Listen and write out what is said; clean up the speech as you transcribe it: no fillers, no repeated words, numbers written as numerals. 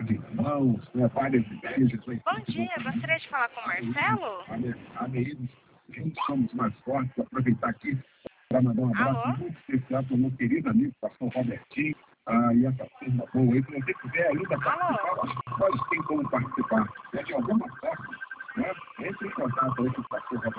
de irmãos, né, várias igrejas. Bom dia, gostaria de falar com o Marcelo? Amigos, juntos somos mais fortes. Aproveitar aqui para mandar um abraço Alô? muito especial para o meu querido amigo, pastor Robertinho, e essa turma boa aí. Se você quiser ainda participar, pode ter como participar. De alguma forma, né? Entre em contato aí com o pastor Robertinho.